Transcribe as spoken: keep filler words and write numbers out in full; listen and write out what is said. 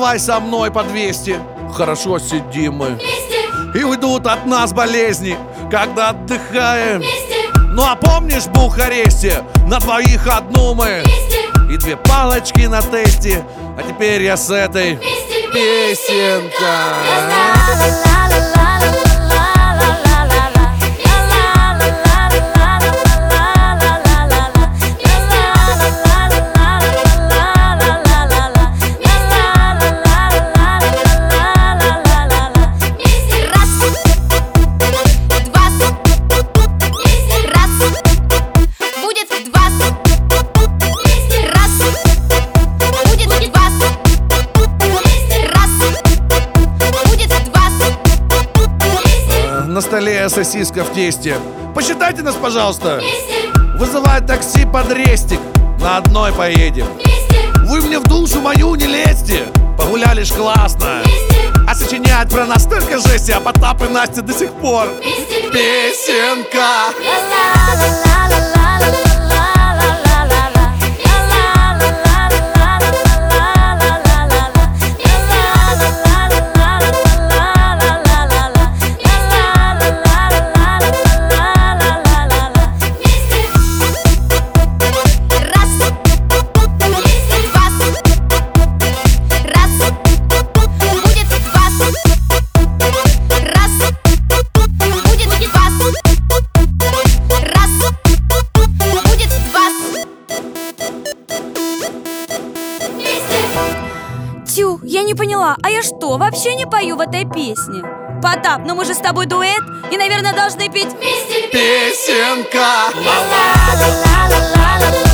давай со мной по двести. Хорошо сидим мы вместе. И уйдут от нас болезни, когда отдыхаем Вместе. Ну а помнишь в Бухаресте? На двоих одну мы Вместе. И две палочки на тесте. А теперь я с этой Вместе. песенка. На столе сосиска в тесте. Посчитайте нас, пожалуйста. Вместе. Вызывай такси под рестик. На одной поедем. Вместе. Вы мне в душу мою не лезьте. Погуляли ж классно. Вместе. А сочинять про нас столько жести. А Потап и Настя до сих пор Вместе. песенка. Тю, я не поняла, а я что, вообще не пою в этой песне? Потап, ну мы же с тобой дуэт и, наверное, должны петь Вместе. Песенка. ла-ла-ла-ла-ла-ла-ла.